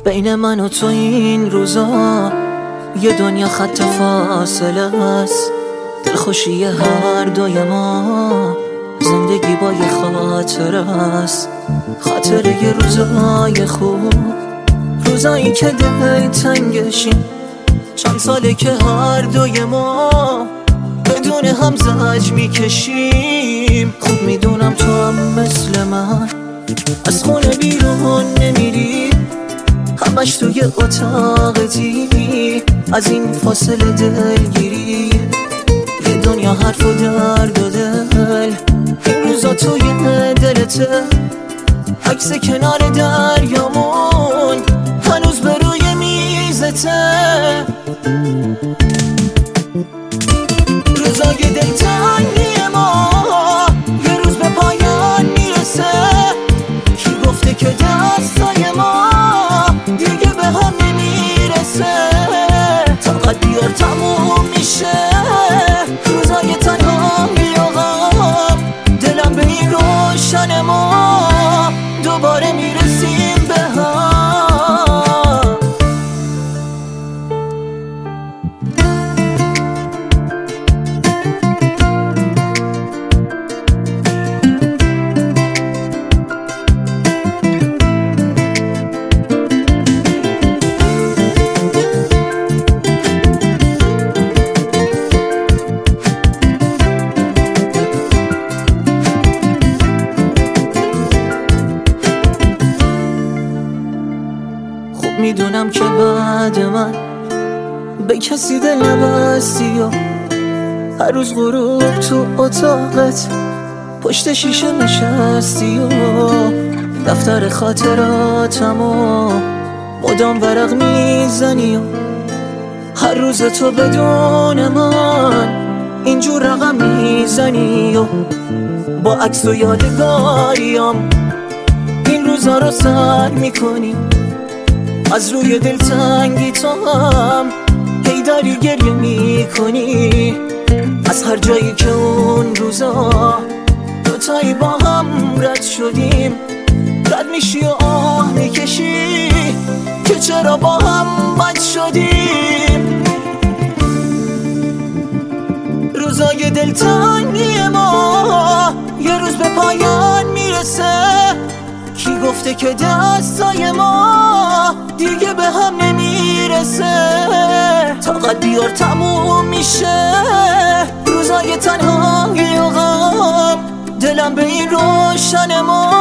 بین من و تو این روزا یه دنیا خط فاصله است. دلخوشی هر دوی ما زندگی با یه خاطر است. خاطر یه روزای خوب، روزایی که دل تنگشیم. چند ساله که هر دوی ما بدون هم زج میکشیم. خوب میدونم تو هم مثل من از خونه بیرون نمیری، همش توی اتاقتی، از این فاصله دلگیری. یه دنیا حرف و درد و دل، این روزا توی دلته. عکس کنار دریامون هنوز به روی میزته. روزای دلتنگی ما یه روز به پایان میرسه. کی گفته که دستای ما دیگه به هم نمیرسه؟ طاقت بیار تموم میشه روزای تنهایی و غم. دلم به این روشن ما دوباره میرسیم به هم. میدونم که بعد من به کسی دل نبستی و هر روز غروب تو اتاقت پشت شیشه نشستی و دفتر خاطراتمو مدام ورق میزنی و هر روز تو بدون من اینجور رقم میزنی و با عکس و یادگاریام این روزا رو سر میکنی. از روی دلتنگی تو هم هی داری گریه میکنی. از هر جایی که اون روزا دوتایی با هم رد شدیم رد میشی و آه میکشی که چرا با هم بد شدیم. روزای دلتنگی ما یه روز به پایان میرسه. کی گفته که دستای ما دیگه به هم نمیرسه؟ طاقت بیار تموم میشه روزای تنهایی و غم. دلم به این روشن ما